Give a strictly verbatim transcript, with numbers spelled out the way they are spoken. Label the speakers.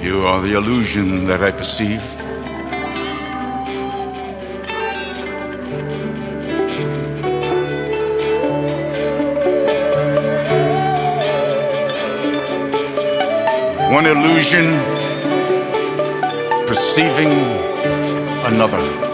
Speaker 1: You are the illusion that I perceive. One illusion perceiving another.